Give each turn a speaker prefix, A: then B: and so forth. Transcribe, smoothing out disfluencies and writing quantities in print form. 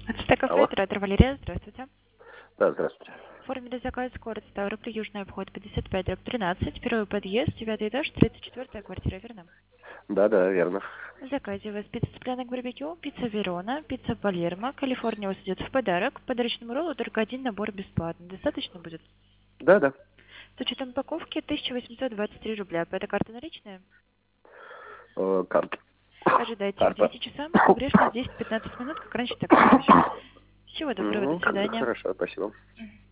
A: Стекафе,
B: Алло.
A: оператор Валерия, здравствуйте.
B: Да, здравствуйте.
A: Оформили заказ город Ставрополь, Южный обход, 55/13, первый подъезд, 9 этаж, 34-я квартира, верно?
B: Да, да, верно.
A: В заказе у вас пицца цыпленок барбекю, пицца Верона, пицца Палермо, Калифорния у вас идет в подарок. К подарочному роллу только один набор бесплатно. Достаточно будет?
B: Да, да.
A: С учетом упаковки 1823 рубля. Это карта наличная?
B: Карта.
A: Ожидайте к
B: Карта.
A: 9 часам. Погрешность 10-15 минут, как раньше, так и позже. Всего доброго, до
B: Угу,
A: свидания.
B: хорошо, спасибо.